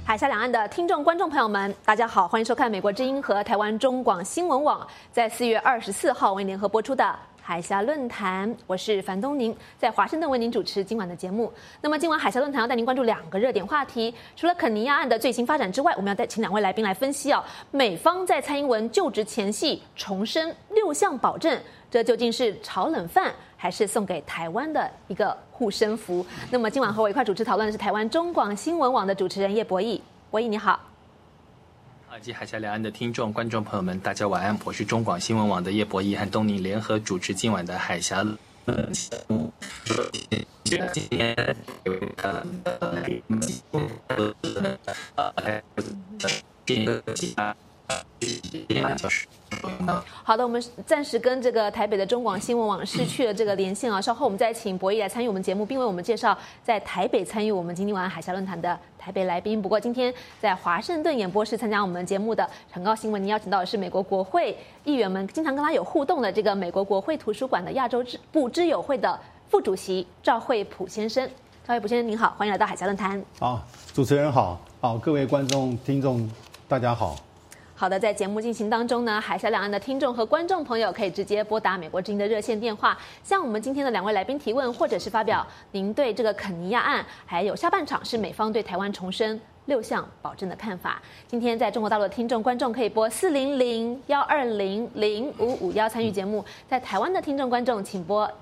海峡两岸的听众、观众朋友们，大家好，欢迎收看美国之音和台湾中广新闻网在4月24号为联合播出的海峡论坛。我是樊东宁，在华盛顿为您主持今晚的节目。那么今晚海峡论坛要带您关注2个热点话题，除了肯尼亚案的最新发展之外，我们要再请2位来宾来分析美方在蔡英文就职前夕重申6项保证，这究竟是炒冷饭，还是送给台湾的一个护身符？那么今晚和我一块主持讨论的是台湾中广新闻网的主持人叶博弈。博弈你好。 以及海峡两岸的听众、观众朋友们，大家晚安。我是中广新闻网的叶博弈，和东宁联合主持今晚的海峡好的，我们暂时跟这个台北的中广新闻网失去了这个连线稍后我们再请博弈来参与我们节目，并为我们介绍在台北参与我们今天晚海峡论坛的台北来宾。不过今天在华盛顿演播室参加我们节目的很高兴为您邀请到的是美国国会议员们经常跟他有互动的这个美国国会图书馆的亚洲部知友会的副主席赵惠普先生。赵惠普先生您好，欢迎来到海峡论坛。 好，主持人好，各位观众听众大家好。 好的，在节目进行当中呢，海峡两岸的听众和观众朋友可以直接拨打美国之音的热线电话，向我们今天的2位来宾提问，或者是发表您对这个肯尼亚案，还有下半场是美方对台湾重申6项保证的看法。今天在中国大陆的听众观众可以拨400-120-0551参与节目，在台湾的听众观众请拨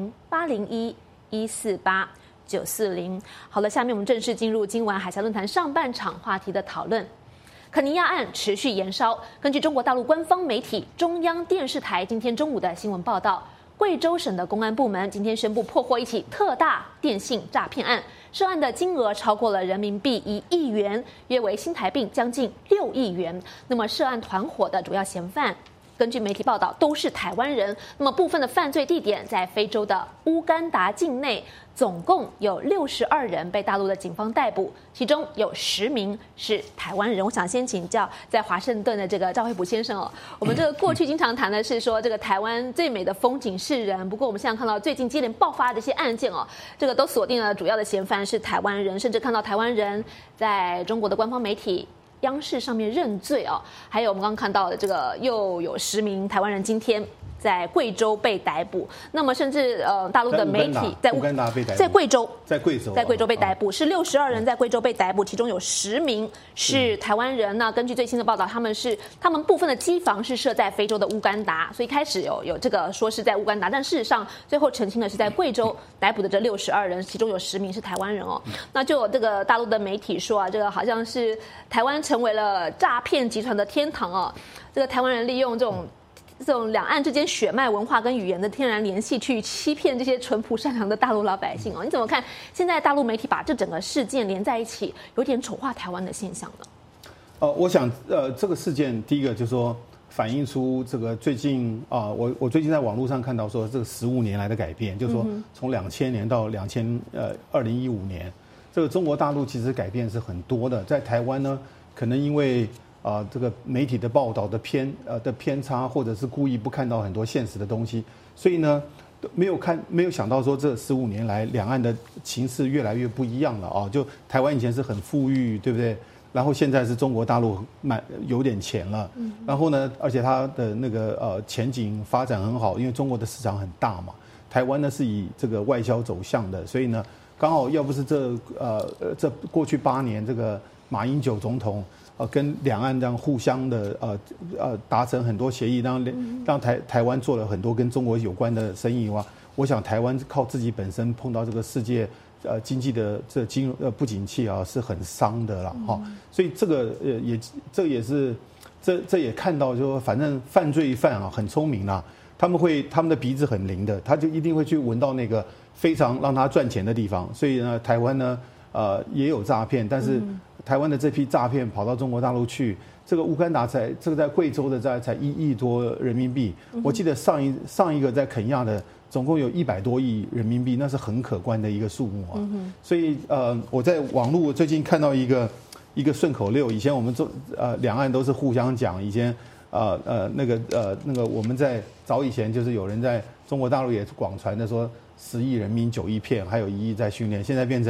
00-801-148-940。好了，下面我们正式进入今晚海峡论坛上半场话题的讨论。肯尼亚案持续延烧。根据中国大陆官方媒体中央电视台今天中午的新闻报道，贵州省的公安部门今天宣布破获一起特大电信诈骗案，涉案的金额超过了人民币1亿元，约为新台币将近6亿元。那么涉案团伙的主要嫌犯，根据媒体报道都是台湾人，那么部分的犯罪地点在非洲的乌干达境内，总共有62人被大陆的警方逮捕，其中有10名是台湾人。我想先请教在华盛顿的这个赵惠普先生我们这个过去经常谈的是说这个台湾最美的风景是人，不过我们现在看到最近接连爆发的这些案件这个都锁定了主要的嫌犯是台湾人，甚至看到台湾人在中国的官方媒体央视上面认罪还有我们刚刚看到的这个又有10名台湾人今天在贵州被逮捕，那么甚至大陆的媒体在乌干达被逮捕， 在贵州被逮捕，是62人在贵州被逮捕，其中有10名是台湾人。那根据最新的报道，他们部分的机房是设在非洲的乌干达，所以开始有这个说是在乌干达，但事实上最后澄清的是在贵州逮捕的这62人，其中有10名是台湾人那就有这个大陆的媒体说这个好像是台湾成为了诈骗集团的天堂这个台湾人利用这种两岸之间血脉文化跟语言的天然联系，去欺骗这些淳朴善良的大陆老百姓你怎么看现在大陆媒体把这整个事件连在一起，有点丑化台湾的现象呢？ 我想这个事件第一个就是说反映出这个最近我最近在网络上看到说这个15年来的改变，就是说从2000年到2015年，这个中国大陆其实改变是很多的。在台湾呢，可能因为这个媒体的报道的偏差，或者是故意不看到很多现实的东西，所以呢没有想到说这15年来两岸的情势越来越不一样了就台湾以前是很富裕，对不对？然后现在是中国大陆有点钱了，然后呢，而且它的那个前景发展很好，因为中国的市场很大嘛。台湾呢是以这个外销走向的，所以呢刚好要不是这过去8年这个马英九总统跟两岸这样互相的达成很多协议，让台湾做了很多跟中国有关的生意我想台湾靠自己本身碰到这个世界经济的不景气是很伤的了所以这也看到，就说反正犯罪犯很聪明啦，他们的鼻子很灵的，他就一定会去闻到那个非常让他赚钱的地方。所以呢，台湾呢也有诈骗，但是台湾的这批诈骗跑到中国大陆去，这个乌干达在贵州的才1亿多人民币，我记得上一个在肯亚的总共有100多亿人民币，那是很可观的一个数目所以我在网络最近看到一个顺口溜，以前我们两岸都是互相讲，以前那个我们在早以前就是有人在中国大陆也广传的说10亿人民9亿骗，还有1亿在训练，现在变成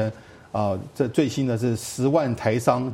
这最新的是10万台商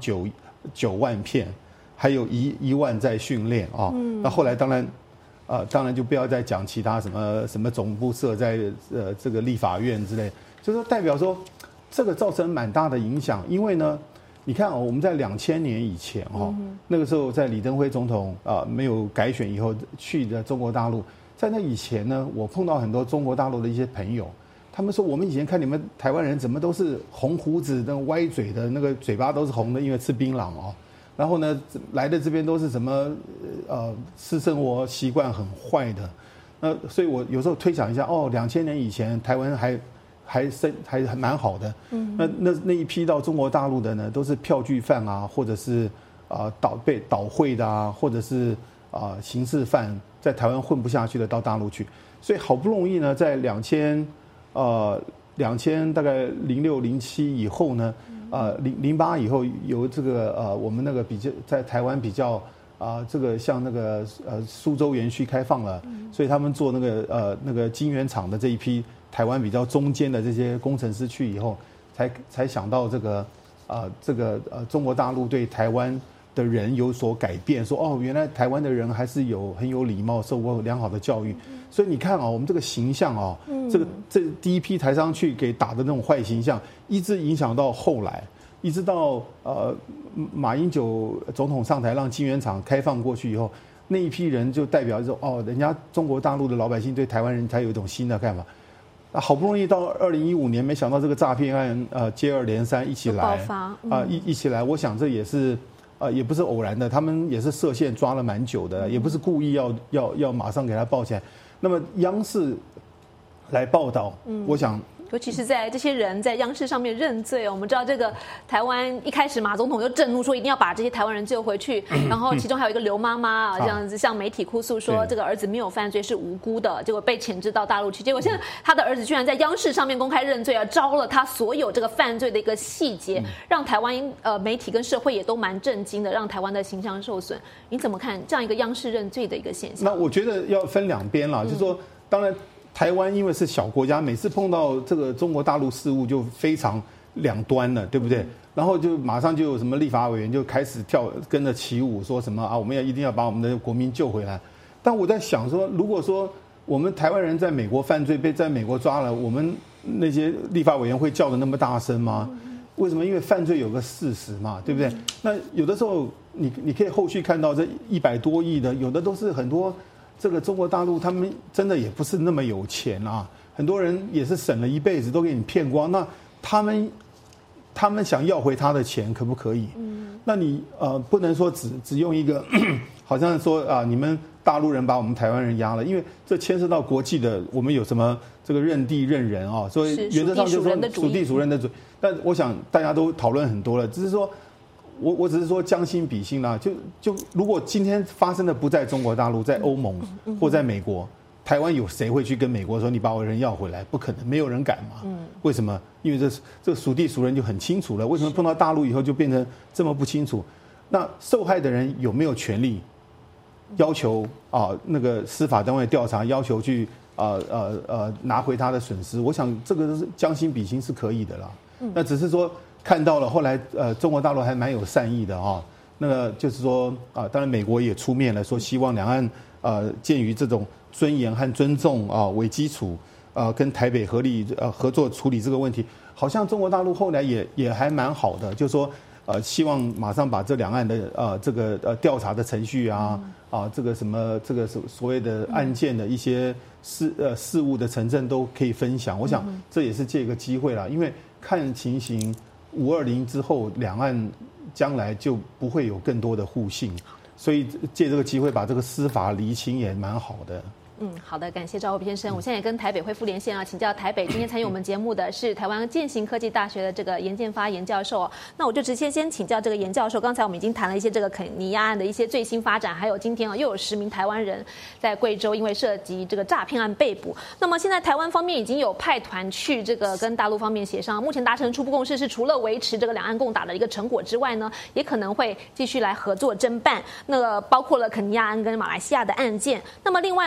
9万片，还有1万在训练啊。那后来当然就不要再讲其他什么总部设在这个立法院之类，就是说代表说这个造成蛮大的影响，因为呢，你看我们在2000年以前那个时候在李登辉总统没有改选以后去的中国大陆，在那以前呢，我碰到很多中国大陆的一些朋友，他们说我们以前看你们台湾人怎么都是红胡子、那歪嘴的，那个嘴巴都是红的，因为吃槟榔然后呢，来的这边都是什么私生活习惯很坏的，所以我有时候推想一下，2000年以前台湾还蛮好的，那一批到中国大陆的呢，都是票据犯啊，或者是被倒会的啊，或者是刑事犯，在台湾混不下去的到大陆去，所以好不容易呢，在2000大概06、07以后呢。08以后由这个我们那个比较在台湾比较这个像那个苏州园区开放了，所以他们做那个晶圆厂的这一批台湾比较中间的这些工程师去以后，才想到这个中国大陆对台湾的人有所改变，说原来台湾的人还是很有礼貌，受过良好的教育，所以你看我们这个形象这第一批台商去给打的那种坏形象，一直影响到后来，一直到马英九总统上台让晶圆厂开放过去以后，那一批人就代表说人家中国大陆的老百姓对台湾人才有一种新的看法。好不容易到2015年，没想到这个诈骗案接二连三一起来爆发一起来，我想这也是也不是偶然的，他们也是设限抓了蛮久的，也不是故意要马上给他抱起来。那么央视来报道，我想。 尤其是在这些人在央视上面认罪我们知道这个台湾一开始马总统就震怒说一定要把这些台湾人救回去，然后其中还有一个刘妈妈这样子向媒体哭诉说这个儿子没有犯罪是无辜的，结果被遣至到大陆去，结果现在他的儿子居然在央视上面公开认罪招了他所有这个犯罪的一个细节，让台湾媒体跟社会也都蛮震惊的，让台湾的形象受损。你怎么看这样一个央视认罪的一个现象？ 那我觉得要分两边啦，就是说当然。台湾因为是小国家，每次碰到这个中国大陆事务就非常两端了，对不对？然后就马上就有什么立法委员就开始跟着起舞，说什么我们一定要把我们的国民救回来。但我在想说，如果说我们台湾人在美国犯罪被在美国抓了，我们那些立法委员会叫的那么大声吗？为什么？因为犯罪有个事实嘛，对不对？那有的时候你可以后续看到这100多亿的，有的都是很多。这个中国大陆他们真的也不是那么有钱啊，很多人也是省了一辈子都给你骗光，那他们想要回他的钱可不可以？那你不能说只用一个好像说你们大陆人把我们台湾人压了，因为这牵涉到国际的，我们有什么这个认地认人所以原则上就是说属地属人的主义。但我想大家都讨论很多了，只是说。我只是说将心比心啦，就如果今天发生的不在中国大陆，在欧盟或在美国，台湾有谁会去跟美国说你把我人要回来？不可能，没有人敢嘛。为什么？因为这个属地属人就很清楚了。为什么碰到大陆以后就变成这么不清楚？那受害的人有没有权利要求那个司法单位调查，要求去拿回他的损失？我想这个是将心比心是可以的啦。那只是说。看到了，后来中国大陆还蛮有善意的那个就是说当然美国也出面了，说希望两岸鉴于这种尊严和尊重为基础跟台北合作处理这个问题。好像中国大陆后来也还蛮好的，就是说希望马上把这两岸的这个调查的程序这个什么这个所谓的案件的一些事务的陈证都可以分享。我想这也是借个机会啦，因为看情形。520之后，两岸将来就不会有更多的互信，所以借这个机会把这个司法厘清也蛮好的。 好的，感谢赵厚平先生。我现在也跟台北恢复连线请教台北今天参与我们节目的是台湾健行科技大学的这个严建发严教授那我就直接先请教这个严教授。刚才我们已经谈了一些这个肯尼亚案的一些最新发展，还有今天又有10名台湾人在贵州因为涉及这个诈骗案被捕。那么现在台湾方面已经有派团去这个跟大陆方面协商，目前达成初步共识是除了维持这个两岸共打的一个成果之外呢，也可能会继续来合作侦办。那包括了肯尼亚案跟马来西亚的案件。那么另外呢，目前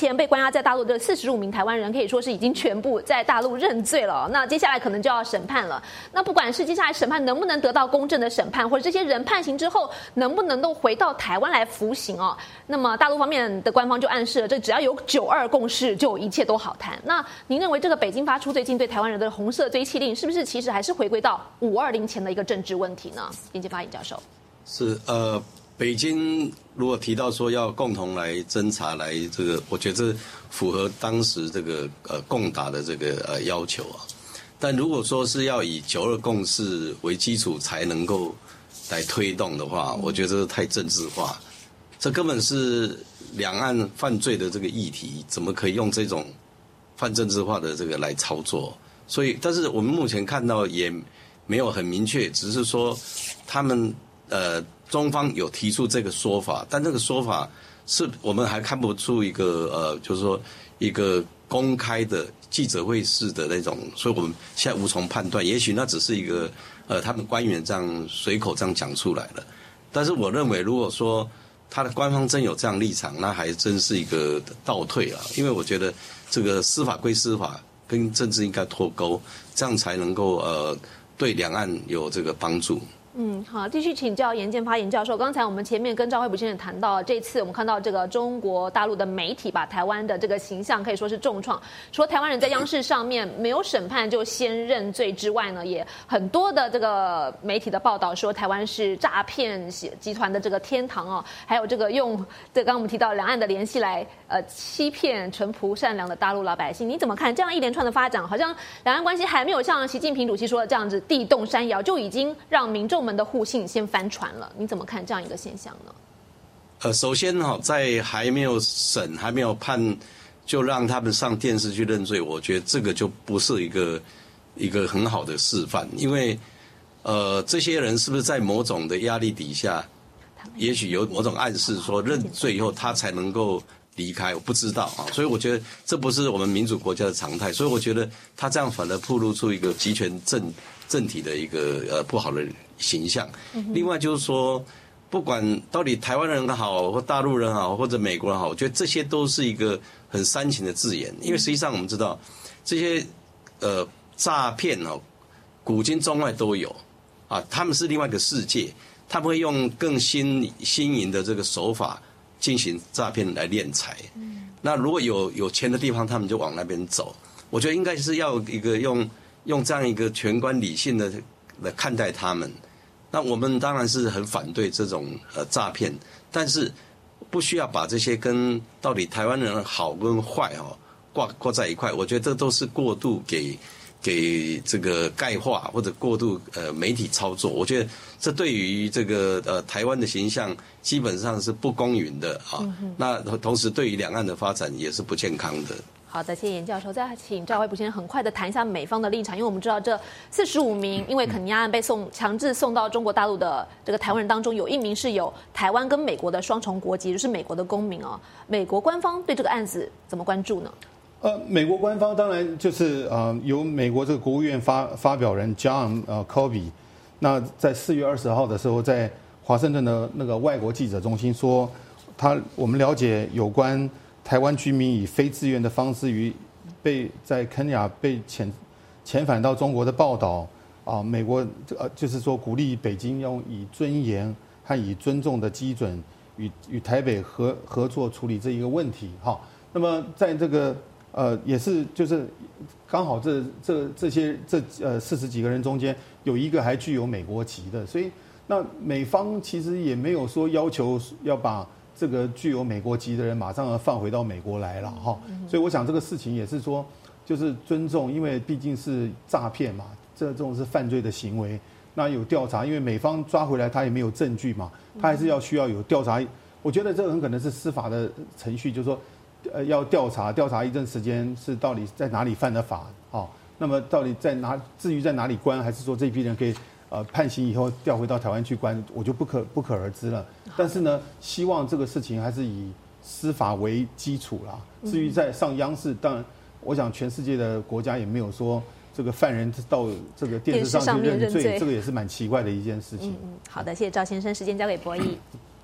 前被关押在大陆的45名台湾人，可以说是已经全部在大陆认罪了。那接下来可能就要审判了。那不管是接下来审判能不能得到公正的审判，或者这些人判刑之后能不能都回到台湾来服刑哦，那么大陆方面的官方就暗示了，这只要有9·2共识，就一切都好谈。那您认为这个北京发出最近对台湾人的红色追缉令，是不是其实还是回归到520前的一个政治问题呢？严建发严教授。 是北京如果提到说要共同来侦查，来这个，我觉得这符合当时这个共打的这个要求啊。但如果说是要以9·2共识为基础才能够来推动的话，我觉得这太政治化，这根本是两岸犯罪的这个议题，怎么可以用这种泛政治化的这个来操作？所以，但是我们目前看到也没有很明确，只是说他们中方有提出这个说法，但这个说法是我们还看不出一个就是说一个公开的记者会式的那种，所以我们现在无从判断。也许那只是一个他们官员这样随口这样讲出来了。但是我认为，如果说他的官方真有这样立场，那还真是一个倒退了。因为我觉得这个司法归司法，跟政治应该脱钩，这样才能够对两岸有这个帮助。 好，继续请教严建发严教授。刚才我们前面跟赵惠普先生谈到，这次我们看到这个中国大陆的媒体把台湾的这个形象可以说是重创，除了台湾人在央视上面没有审判就先认罪之外呢，也很多的这个媒体的报道说台湾是诈骗集团的这个天堂哦，还有这个用这刚刚我们提到两岸的联系来欺骗淳朴善良的大陆老百姓。你怎么看这样一连串的发展？好像两岸关系还没有像习近平主席说的这样子地动山摇，就已经让民众们的互信先翻船了，你怎么看这样一个现象呢？ 首先在还没有审、还没有判，就让他们上电视去认罪，我觉得这个就不是一个很好的示范，因为这些人是不是在某种的压力底下，也许有某种暗示说认罪以后他才能够离开，我不知道啊，所以我觉得这不是我们民主国家的常态，所以我觉得他这样反而暴露出一个集权政体的一个不好的形象。另外就是说，不管到底台湾人好，或大陆人好，或者美国人好，我觉得这些都是一个很煽情的字眼，因为实际上我们知道这些诈骗古今中外都有啊，他们是另外一个世界，他们会用更新颖的这个手法进行诈骗来敛财。那如果有钱的地方，他们就往那边走。我觉得应该是要一个用这样一个全观理性的来看待他们。那我们当然是很反对这种诈骗，但是不需要把这些跟到底台湾人好跟坏挂在一块。我觉得这都是过度给这个概化或者过度媒体操作。我觉得这对于这个台湾的形象基本上是不公允的啊。那同时对于两岸的发展也是不健康的。 好的，谢谢严教授。再请赵惠普先生很快的谈一下美方的立场，因为我们知道这45名因为肯尼亚案被强制送到中国大陆的这个台湾人当中，有1名是有台湾跟美国的双重国籍，就是美国的公民哦。美国官方对这个案子怎么关注呢？ 美国官方当然就是由美国这个国务院发表人 John Kirby， 那在4月20号的时候，在华盛顿的那个外国记者中心说，我们了解有关台湾居民以非自愿的方式在肯尼亚被遣返到中国的报道啊，美国就是说鼓励北京用以尊严和以尊重的基准与台北合作处理这一个问题哈。那么在这个也是就是刚好这些40几个人中间有一个还具有美国籍的，所以那美方其实也没有说要求要把这个具有美国籍的人马上要放回到美国来了哈，所以我想这个事情也是说就是尊重，因为毕竟是诈骗嘛，这种是犯罪的行为，那有调查，因为美方抓回来他也没有证据嘛，他还是需要有调查。我觉得这个很可能是司法的程序，就是说要调查一阵时间是到底在哪里犯的法啊，那么到底至于在哪里关，还是说这批人可以判刑以后调回到台湾去关，我就不可而知了。但是呢，希望这个事情还是以司法为基础啦。至于在上央视，当然，我想全世界的国家也没有说这个犯人到这个电视上去认罪，这个也是蛮奇怪的一件事情。 好的，谢谢赵先生，时间交给博弈。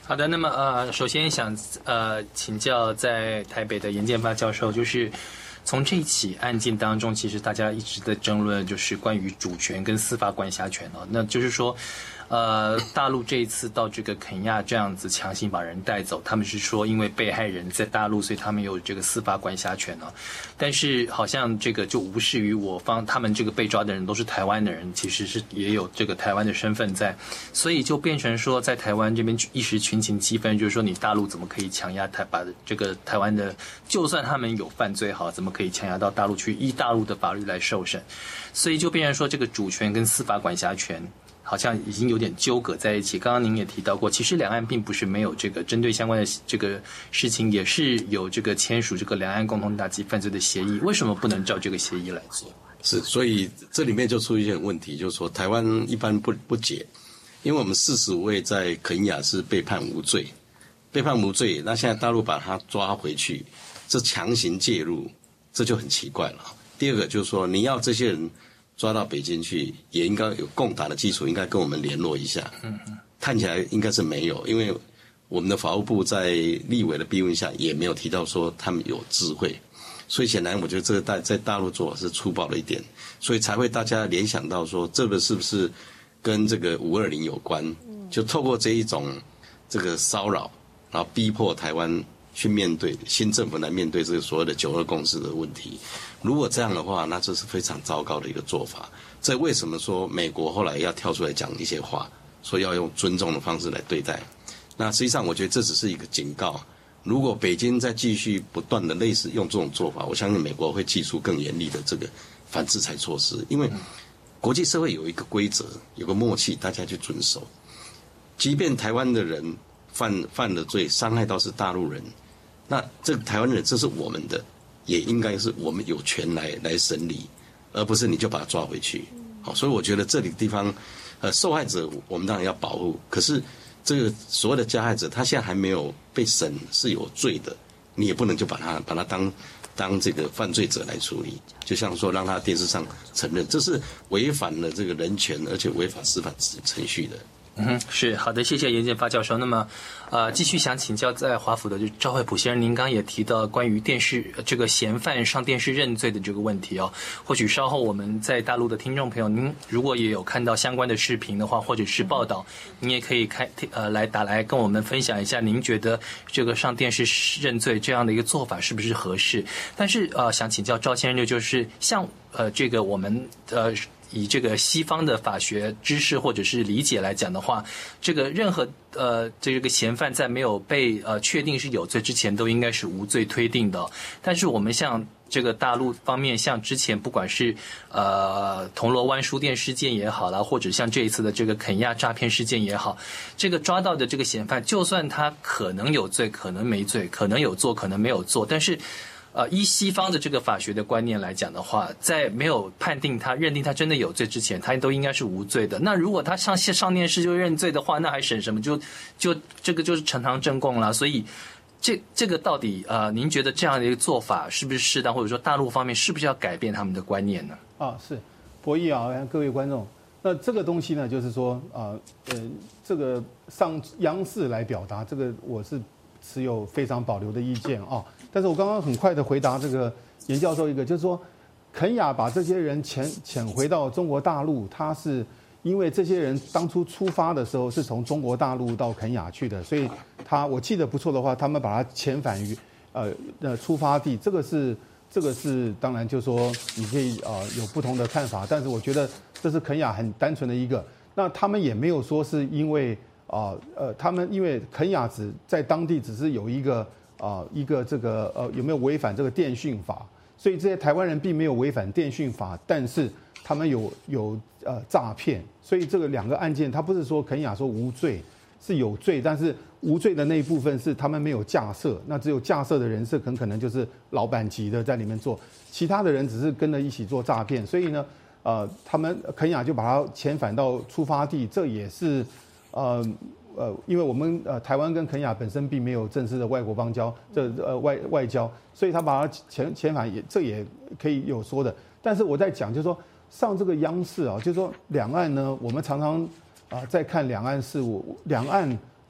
好的，那么首先想请教在台北的严建发教授，就是从这起案件当中，其实大家一直在争论，就是关于主权跟司法管辖权哦。那就是说，大陆这一次到这个肯亚这样子强行把人带走，他们是说因为被害人在大陆，所以他们有这个司法管辖权哦。但是好像这个就无视于我方，他们这个被抓的人都是台湾的人，其实是也有这个台湾的身份在，所以就变成说在台湾这边一时群情激愤，就是说你大陆怎么可以强压把这个台湾的，就算他们有犯罪好，怎么可以强压到大陆去，依大陆的法律来受审，所以就变成说这个主权跟司法管辖权好像已经有点纠葛在一起。刚刚您也提到过，其实两岸并不是没有这个针对相关的这个事情，也是有这个签署这个两岸共同打击犯罪的协议，为什么不能照这个协议来做？ 是，所以这里面就出现问题，就是说台湾一般不解，因为我们45位在肯亚是被判无罪，那现在大陆把他抓回去，这强行介入，这就很奇怪了。第二个就是说，你要这些人抓到北京去，也应该有共打的基础，应该跟我们联络一下。看起来应该是没有，因为我们的法务部在立委的逼问下，也没有提到说他们有智慧，所以显然我觉得这个在大陆做法是粗暴了一点，所以才会大家联想到说，这个是不是跟这个520有关？就透过这一种这个骚扰，然后逼迫台湾去面对新政府来面对这个所谓的9·2共识的问题。如果这样的话，那这是非常糟糕的一个做法。这为什么说美国后来要跳出来讲一些话，说要用尊重的方式来对待？那实际上我觉得这只是一个警告。如果北京再继续不断的类似用这种做法，我相信美国会祭出更严厉的这个反制裁措施。因为国际社会有一个规则，有个默契，大家去遵守。即便台湾的人犯了罪，伤害到是大陆人，那这个台湾人这是我们的，也应该是我们有权来审理，而不是你就把他抓回去。好，所以我觉得这里地方，受害者我们当然要保护，可是这个所谓的加害者，他现在还没有被审是有罪的，你也不能就把他当这个犯罪者来处理，就像说让他电视上承认，这是违反了这个人权，而且违反司法程序的。 是好的，谢谢严建发教授。那么，继续想请教在华府的就赵惠普先生，您刚刚也提到关于电视这个嫌犯上电视认罪的这个问题哦。或许稍后我们在大陆的听众朋友，您如果也有看到相关的视频的话，或者是报道，您也可以来打来跟我们分享一下，您觉得这个上电视认罪这样的一个做法是不是合适？但是想请教赵先生，就是像这个我们以这个西方的法学知识或者是理解来讲的话，这个任何这个嫌犯在没有被确定是有罪之前，都应该是无罪推定的。但是我们像这个大陆方面，像之前不管是铜锣湾书店事件也好啦，或者像这一次的这个肯亚诈骗事件也好，这个抓到的这个嫌犯，就算他可能有罪，可能没罪，可能有做，可能没有做，但是依西方的这个法学的观念来讲的话，在没有认定他真的有罪之前，他都应该是无罪的。那如果他上电视就认罪的话，那还审什么？就这个就是呈堂证供了。所以这个到底您觉得这样的一个做法是不是适当，或者说大陆方面是不是要改变他们的观念呢？ 是博弈各位观众，那这个东西呢，就是说这个上央视来表达这个，我是持有非常保留的意见啊。但是我刚刚很快的回答这个严教授一个，就是说，肯亚把这些人遣回到中国大陆，他是因为这些人当初出发的时候是从中国大陆到肯亚去的，所以我记得不错的话，他们把他遣返于出发地，这个是当然就是说你可以有不同的看法，但是我觉得这是肯亚很单纯的一个，那他们也没有说是因为他们因为肯亚在当地只是有一个这个有没有违反这个电讯法，所以这些台湾人并没有违反电讯法，但是他们有诈骗，所以这个两个案件，他不是说肯亚说无罪，是有罪，但是无罪的那一部分是他们没有架设，那只有架设的人是很可能就是老板级的在里面做，其他的人只是跟着一起做诈骗，所以呢，他们肯亚就把他遣返到出发地，这也是因为我们台湾跟肯亚本身并没有正式的外国邦交，外交，所以他把他遣返这也可以有说的。但是我在讲，就是说上这个央视就是说两岸呢，我们常常在看两岸事务，两岸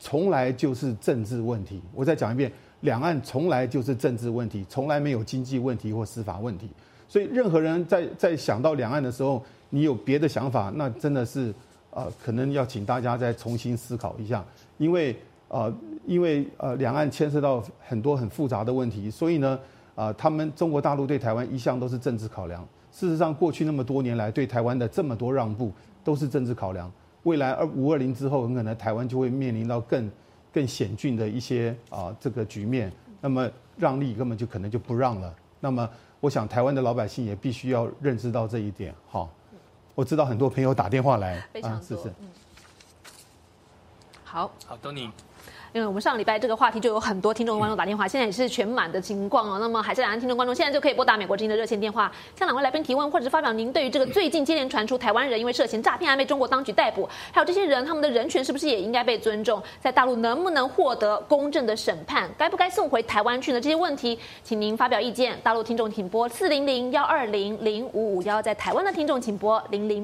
从来就是政治问题。我再讲一遍，两岸从来就是政治问题，从来没有经济问题或司法问题。所以任何人在想到两岸的时候，你有别的想法，那真的是可能要请大家再重新思考一下，因为两岸牵涉到很多很复杂的问题，所以呢，他们中国大陆对台湾一向都是政治考量。事实上，过去那么多年来对台湾的这么多让步，都是政治考量。未来520之后，很可能台湾就会面临到更险峻的一些这个局面。那么让利根本就可能就不让了。那么我想台湾的老百姓也必须要认知到这一点。好，我知道很多朋友打电话来， 非常多。好 ，Tony。 因为我们上个礼拜这个话题就有很多听众观众打电话，现在也是全满的情况哦。那么还是两岸听众观众现在就可以拨打美国之音的热线电话，向两位来宾提问，或者是发表您对于这个最近接连传出台湾人因为涉嫌诈骗案被中国当局逮捕，还有这些人他们的人权是不是也应该被尊重，在大陆能不能获得公正的审判，该不该送回台湾去呢？这些问题，请您发表意见。大陆听众请拨400-120-0551，在台湾的听众请拨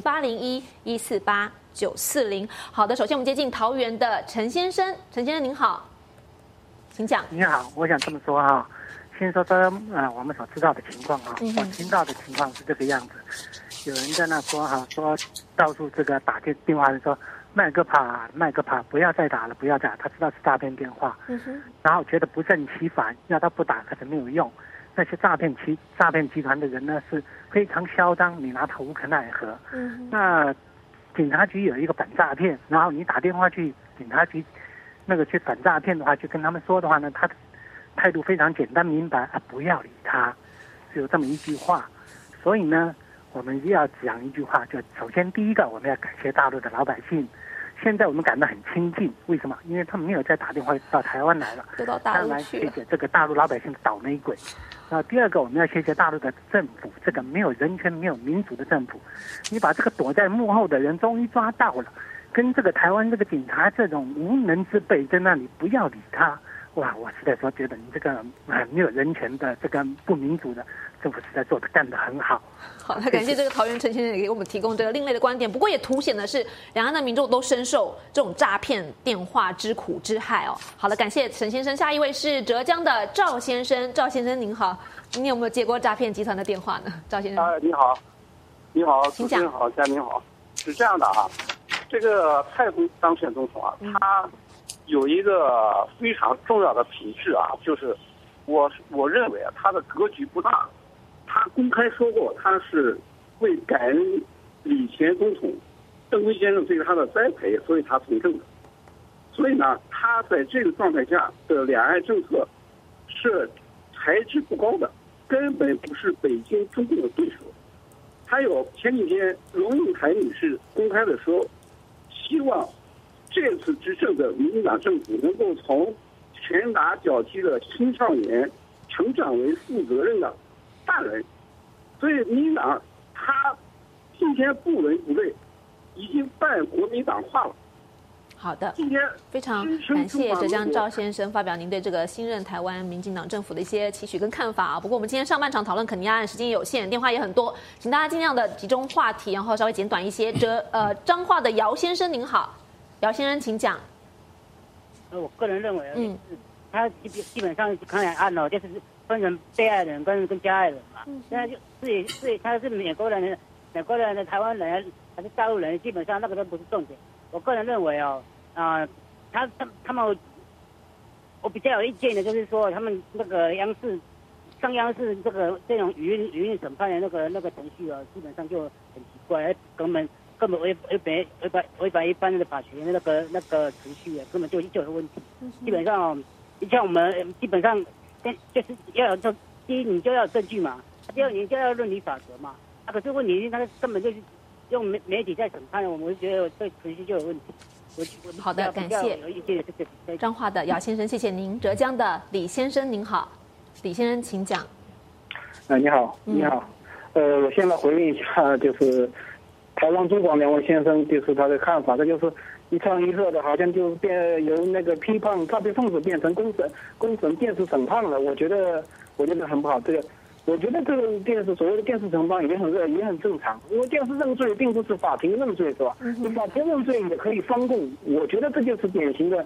00801-148-940。好的，首先我们接近桃园的陈先生，陈先生您好。请讲。 你好，我想这么说哈，先说我们所知道的情况哈，我听到的情况是这个样子，有人在那说哈，说到处这个打电话的说麦克帕，不要再打了，不要再打，他知道是诈骗电话，然后觉得不胜其烦，要他不打可是没有用，那些诈骗集团的人呢是非常嚣张，你拿他无可奈何。那警察局有一个反诈骗，然后你打电话去警察局。那个去反诈骗的话，就跟他们说的话呢，他的态度非常简单明白不要理他，只有这么一句话。所以呢，我们要讲一句话，就首先第一个，我们要感谢大陆的老百姓。现在我们感到很亲近，为什么？因为他们没有再打电话到台湾来了， 就到大陆去了。 谢谢这个大陆老百姓的倒霉鬼。第二个，我们要谢谢大陆的政府，这个没有人权、没有民主的政府，你把这个躲在幕后的人终于抓到了。跟这个台湾这个警察这种无能之辈在那里不要理他，哇！我实在说觉得你这个没有人权的这个不民主的政府实在干得很好。 好，那感谢这个桃园陈先生也给我们提供这个另类的观点。不过也凸显的是，两岸的民众都深受这种诈骗电话之苦之害哦。好了，感谢陈先生。下一位是浙江的赵先生，赵先生您好，您有没有接过诈骗集团的电话呢？赵先生。 你好， 请讲。 好，嘉宾好，是这样的啊。这个蔡当选总统啊，他有一个非常重要的品质啊，就是我认为啊，他的格局不大。他公开说过，他是为感恩李前总统邓辉先生对他的栽培，所以他从政的。所以呢，他在这个状态下的两岸政策是材质不高的，根本不是北京中共的对手。还有前几天龙应台女士公开的说，希望这次执政的民进党政府能够从拳打脚踢的青少年成长为负责任的大人。所以民进党他今天不伦不类，已经半国民党化了。 好的，非常感谢浙江赵先生发表您对这个新任台湾民进党政府的一些期许跟看法啊。不过我们今天上半场讨论肯尼亚案时间有限，电话也很多，请大家尽量的集中话题，然后稍微简短一些。彰化的姚先生您好，姚先生请讲。 我个人认为，他基本上肯尼亚案哦，就是分成被害人跟加害人嘛。现在就自己他是美国人的台湾人还是大陆人，基本上那个都不是重点。我个人认为他们，我比较有意见的就是说，他们那个上央视这种语音审判的那个程序啊，基本上就很奇怪，根本违反一般的法学那个程序啊，根本就有问题。基本上，像我们基本上就是要有第一你就要有证据嘛，第二你就要论理法则嘛。可是问题他根本就是用媒体在审判，我们觉得这程序就有问题。 好的，感谢彰化的姚先生，谢谢您。浙江的李先生您好，李先生请讲。 你好。我先来回应一下，就是台湾中广两位先生就是他的看法，这就是一唱一和的，好像就由那个批判诈骗分子变成公审电视审判了。我觉得很不好。我觉得这个所谓的电视审判也很正常，因为电视认罪并不是法庭认罪，是吧？你法庭认罪也可以翻供，我觉得这就是典型的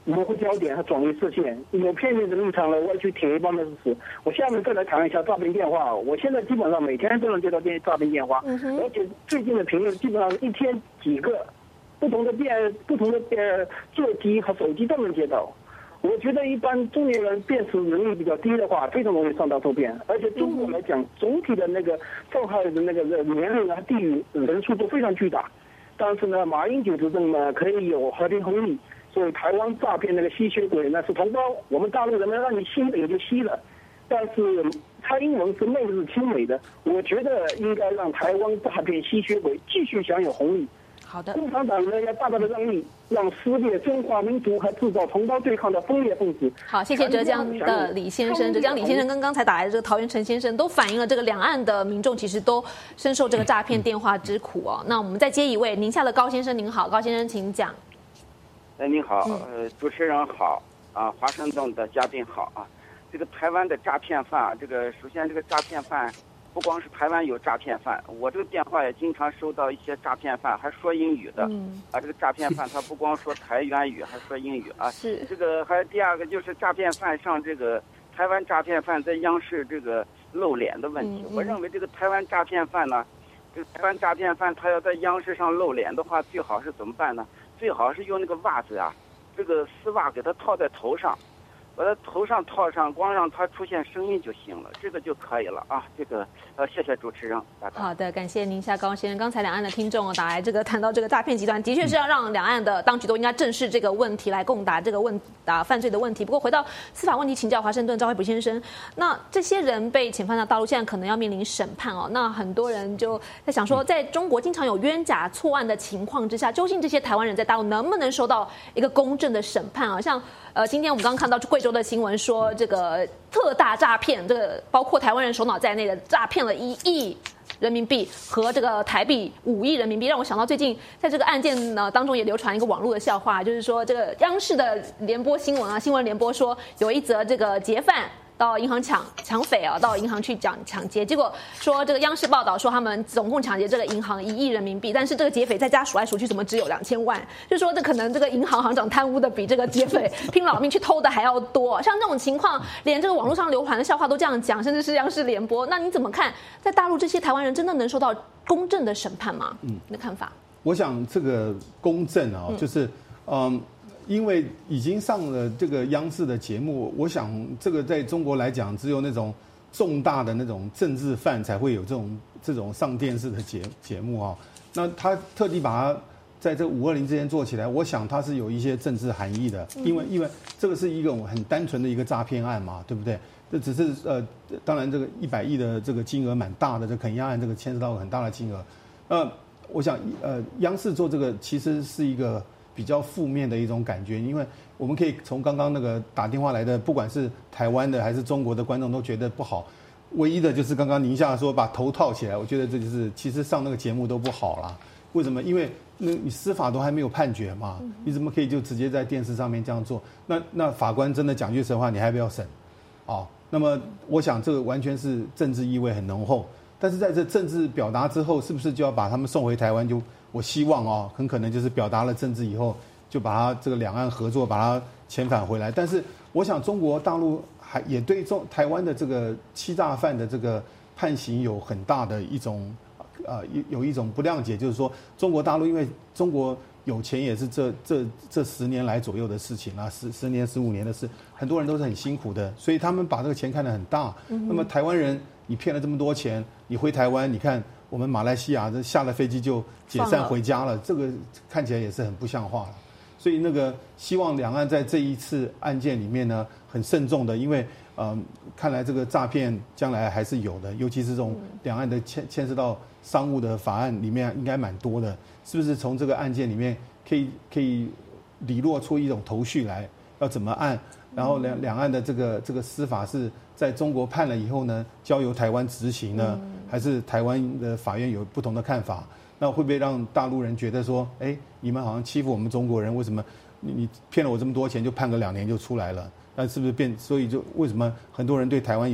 模糊焦点和转移视线，有片面的立场来歪曲铁一般的事实。我下面再来谈一下诈骗电话。我现在基本上每天都能接到诈骗电话，而且最近的频率基本上一天几个不同的座机和手机都能接到。我觉得一般中年人辨识能力比较低的话，非常容易上当受骗。而且中国来讲，总体的那个受害的那个年龄啊、地域人数都非常巨大。但是呢，马英九执政呢可以有和平红利，所以台湾诈骗那个吸血鬼呢是同胞，我们大陆人呢让你吸了也就吸了。但是蔡英文是媚日亲美的，我觉得应该让台湾诈骗吸血鬼继续享有红利。 好的， 共产党呢要大大的让利，让撕裂中华民族和制造同胞对抗的分裂分子。 好，谢谢浙江的李先生。浙江李先生跟刚才打来的这个桃园陈先生都反映了这个两岸的民众其实都深受这个诈骗电话之苦哦。那我们再接一位，宁夏的高先生，您好，高先生请讲。 您好，主持人好啊，华盛顿的嘉宾好啊。这个台湾的诈骗犯，首先这个诈骗犯。不光是台湾有诈骗犯，我这个电话也经常收到一些诈骗犯还说英语的，这个诈骗犯他不光说台湾语，还说英语啊。 是这个还第二个就是诈骗犯上这个台湾诈骗犯在央视这个露脸的问题。我认为这个台湾诈骗犯呢，这个台湾诈骗犯他要在央视上露脸的话，最好是怎么办呢？最好是用那个袜子啊，这个丝袜给他套在头上。把他头上套上，光让他出现声音就行了，这个就可以了啊。谢谢主持人，拜拜。 好的，感谢宁夏高先生。刚才两岸的听众打来谈到这个诈骗集团，的确是要让两岸的当局都应该正视这个问题，来共打这个犯罪的问题。不过回到司法问题，请教华盛顿赵惠普先生，那这些人被遣返到大陆，现在可能要面临审判哦。那很多人就在想说，在中国经常有冤假错案的情况之下，究竟这些台湾人在大陆能不能受到一个公正的审判啊？像今天我们刚刚看到贵州的新闻说，这个特大诈骗，这个包括台湾人首脑在内的诈骗了1亿人民币和这个台币5亿人民币，让我想到最近在这个案件呢当中也流传一个网络的笑话，就是说这个央视的联播新闻啊，新闻联播说有一则这个劫犯到银行抢匪啊，到银行去抢劫，结果说这个央视报道说他们总共抢劫这个银行1亿人民币，但是这个劫匪在家数来数去怎么只有2000万？就说这可能这个银行行长贪污的比这个劫匪拼老命去偷的还要多。像这种情况，连这个网络上流传的笑话都这样讲，甚至是央视联播，那你怎么看？在大陆这些台湾人真的能受到公正的审判吗？你的看法？ 我想这个公正啊，就是因为已经上了这个央视的节目，我想这个在中国来讲，只有那种重大的那种政治犯才会有这种上电视的节目啊。那他特地把它在这520之间做起来，我想它是有一些政治含义的，因为这个是一个很单纯的一个诈骗案嘛，对不对？这只是当然这个100亿的这个金额蛮大的，这肯亚案这个牵涉到很大的金额。我想央视做这个其实是一个比较负面的一种感觉，因为我们可以从刚刚那个打电话来的，不管是台湾的还是中国的观众都觉得不好。唯一的就是刚刚宁夏说把头套起来，我觉得这就是其实上那个节目都不好啦。为什么？因为你司法都还没有判决嘛，你怎么可以就直接在电视上面这样做？那法官真的讲句实话，你还不要审？那么我想这个完全是政治意味很浓厚。但是在这政治表达之后，是不是就要把他们送回台湾？我希望很可能就是表达了政治以后，就把他这个两岸合作把他遣返回来。但是我想中国大陆也对台湾的这个欺诈犯的这个判刑有很大的一种有一种不谅解，就是说中国大陆因为中国有钱也是这10年来左右的事情啦，10年15年的事，很多人都是很辛苦的，所以他们把这个钱看得很大。那么台湾人你骗了这么多钱，你回台湾，你看我们马来西亚下了飞机就解散回家了，这个看起来也是很不像话了。所以希望两岸在这一次案件里面呢，很慎重的，因为看来这个诈骗将来还是有的，尤其是这种两岸的牵涉到商务的法案里面应该蛮多的，是不是从这个案件里面可以理落出一种头绪来，要怎么按？然后两岸的这个司法是在中国判了以后呢，交由台湾执行呢，还是台湾的法院有不同的看法？那会不会让大陆人觉得说，你们好像欺负我们中国人？为什么你骗了我这么多钱，就判个2年就出来了？那是不是所以就为什么很多人对台湾有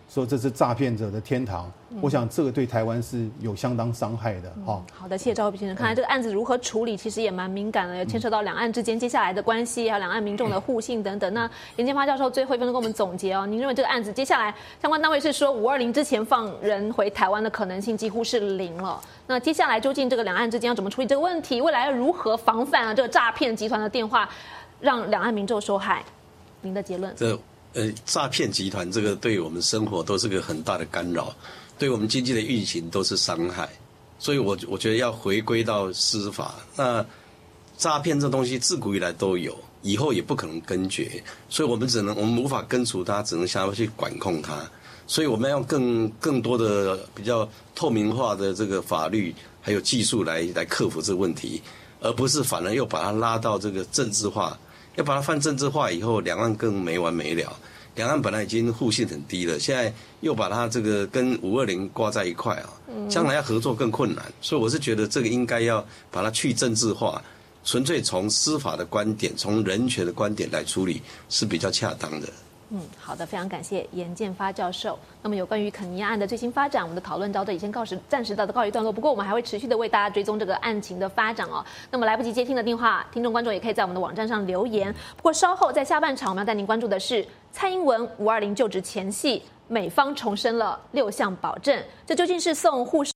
说这是诈骗者的天堂，我想这个对台湾是有相当伤害的哈。 好的，谢谢赵慧平先生。看来这个案子如何处理，其实也蛮敏感的，也牵涉到两岸之间接下来的关系，还有两岸民众的互信等等。那严建发教授最后1分钟跟我们总结哦，您认为这个案子接下来相关单位是说520之前放人回台湾的可能性几乎是0了？那接下来究竟这个两岸之间要怎么处理这个问题？未来要如何防范这个诈骗集团的电话，让两岸民众受害？您的结论？ 诈骗集团这个对我们生活都是个很大的干扰，对我们经济的运行都是伤害，所以我觉得要回归到司法。那诈骗这东西自古以来都有，以后也不可能根绝，所以我们无法根除它，只能想要去管控它。所以我们要更多的比较透明化的这个法律还有技术来克服这个问题，而不是反而又把它拉到这个政治化。要把它泛政治化以后，两岸更没完没了。两岸本来已经互信很低了，现在又把它这个跟520挂在一块啊，将来要合作更困难。所以我是觉得这个应该要把它去政治化，纯粹从司法的观点、从人权的观点来处理是比较恰当的。 好的，非常感谢严建发教授。那么有关于肯尼亚案的最新发展，我们的讨论到这里先暂时的告一段落。不过我们还会持续的为大家追踪这个案情的发展哦。那么来不及接听的电话，听众观众也可以在我们的网站上留言。不过稍后在下半场，我们要带您关注的是蔡英文520就职前夕，美方重申了6项保证，这究竟是送护士